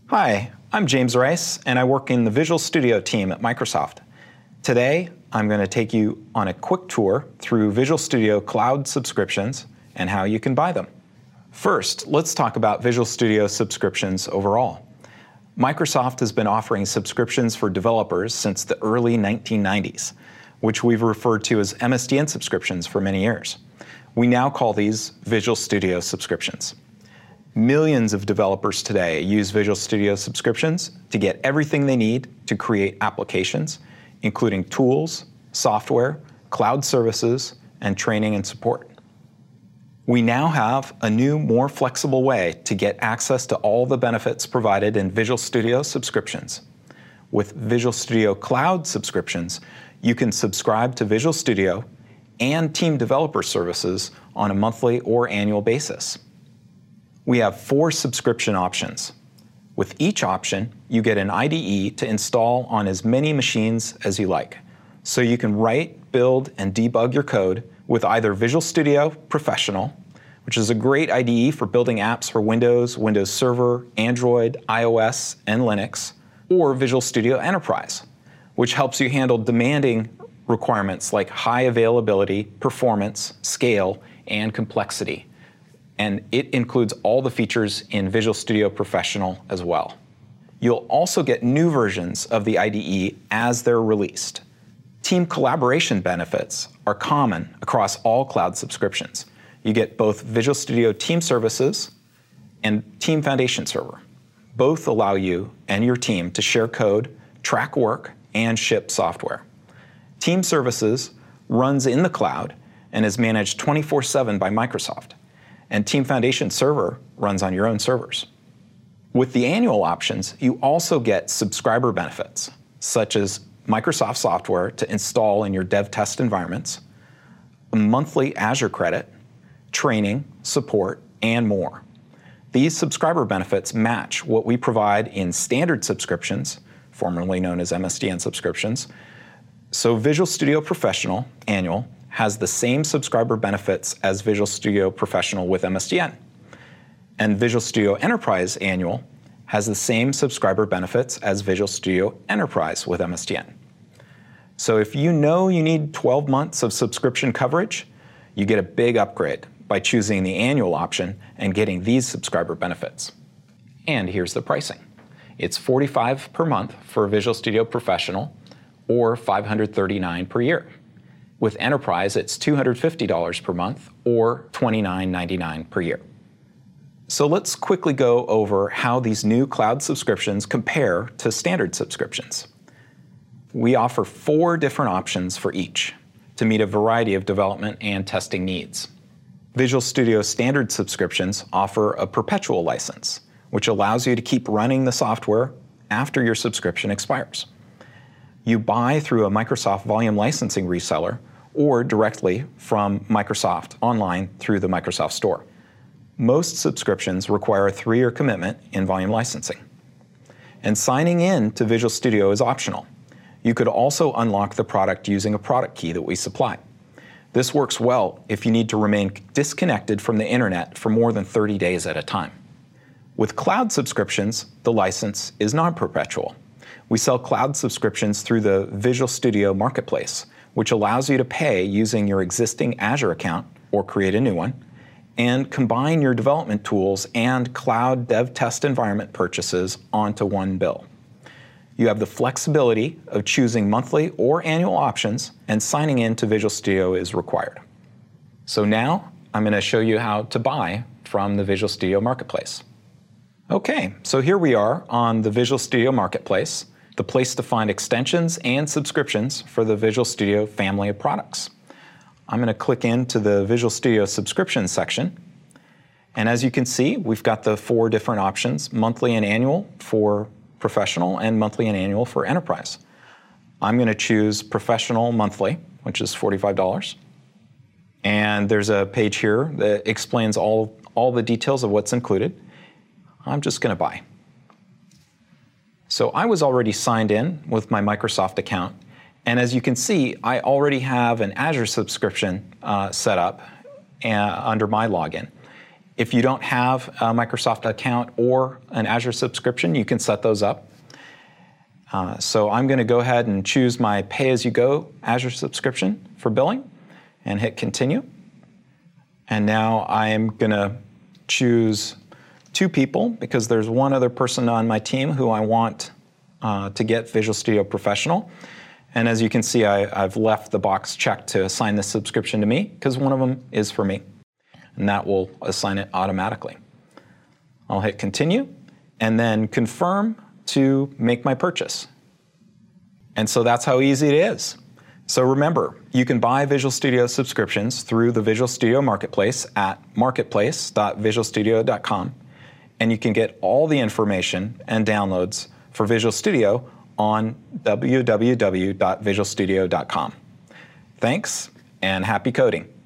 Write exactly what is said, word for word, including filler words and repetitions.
Hi, I'm James Rice, and I work in the Visual Studio team at Microsoft. Today, I'm going to take you on a quick tour through Visual Studio Cloud subscriptions and how you can buy them. First, let's talk about Visual Studio subscriptions overall. Microsoft has been offering subscriptions for developers since the early nineteen nineties, which we've referred to as M S D N subscriptions for many years. We now call these Visual Studio subscriptions. Millions of developers today use Visual Studio subscriptions to get everything they need to create applications, including tools, software, cloud services, and training and support. We now have a new, more flexible way to get access to all the benefits provided in Visual Studio subscriptions. With Visual Studio Cloud subscriptions, you can subscribe to Visual Studio and team developer services on a monthly or annual basis. We have four subscription options. With each option, you get an I D E to install on as many machines as you like, so you can write, build, and debug your code with either Visual Studio Professional, which is a great I D E for building apps for Windows, Windows Server, Android, iOS, and Linux, or Visual Studio Enterprise, which helps you handle demanding requirements like high availability, performance, scale, and complexity. And it includes all the features in Visual Studio Professional as well. You'll also get new versions of the I D E as they're released. Team collaboration benefits are common across all cloud subscriptions. You get both Visual Studio Team Services and Team Foundation Server. Both allow you and your team to share code, track work, and ship software. Team Services runs in the cloud and is managed twenty-four seven by Microsoft. And Team Foundation Server runs on your own servers. With the annual options, you also get subscriber benefits, such as Microsoft software to install in your dev test environments, a monthly Azure credit, training, support, and more. These subscriber benefits match what we provide in standard subscriptions, formerly known as M S D N subscriptions. So Visual Studio Professional Annual has the same subscriber benefits as Visual Studio Professional with M S D N. And Visual Studio Enterprise Annual has the same subscriber benefits as Visual Studio Enterprise with M S D N. So if you know you need twelve months of subscription coverage, you get a big upgrade by choosing the annual option and getting these subscriber benefits. And here's the pricing. It's forty-five dollars per month for Visual Studio Professional or five hundred thirty-nine dollars per year. With Enterprise, it's two hundred fifty dollars per month or twenty-nine ninety-nine per year. So let's quickly go over how these new cloud subscriptions compare to standard subscriptions. We offer four different options for each to meet a variety of development and testing needs. Visual Studio standard subscriptions offer a perpetual license, which allows you to keep running the software after your subscription expires. You buy through a Microsoft Volume Licensing reseller or directly from Microsoft online through the Microsoft Store. Most subscriptions require a three-year commitment in volume licensing. And signing in to Visual Studio is optional. You could also unlock the product using a product key that we supply. This works well if you need to remain disconnected from the internet for more than thirty days at a time. With cloud subscriptions, the license is non-perpetual. We sell cloud subscriptions through the Visual Studio Marketplace, which allows you to pay using your existing Azure account or create a new one, and combine your development tools and cloud dev test environment purchases onto one bill. You have the flexibility of choosing monthly or annual options, and signing in to Visual Studio is required. So now I'm going to show you how to buy from the Visual Studio Marketplace. Okay, so here we are on the Visual Studio Marketplace, the place to find extensions and subscriptions for the Visual Studio family of products. I'm going to click into the Visual Studio subscription section. And as you can see, we've got the four different options, monthly and annual for Professional and monthly and annual for Enterprise. I'm going to choose Professional monthly, which is forty-five dollars. And there's a page here that explains all, all the details of what's included. I'm just going to buy. So I was already signed in with my Microsoft account, and as you can see, I already have an Azure subscription uh, set up uh, under my login. If you don't have a Microsoft account or an Azure subscription, you can set those up. Uh, so I'm going to go ahead and choose my pay-as-you-go Azure subscription for billing and hit continue. And now I am going to choose two people because there's one other person on my team who I want uh, to get Visual Studio Professional. And as you can see, I, I've left the box checked to assign this subscription to me because one of them is for me. And that will assign it automatically. I'll hit continue and then confirm to make my purchase. And so that's how easy it is. So remember, you can buy Visual Studio subscriptions through the Visual Studio Marketplace at marketplace dot visual studio dot com, and you can get all the information and downloads for Visual Studio on w w w dot visual studio dot com. Thanks, and happy coding.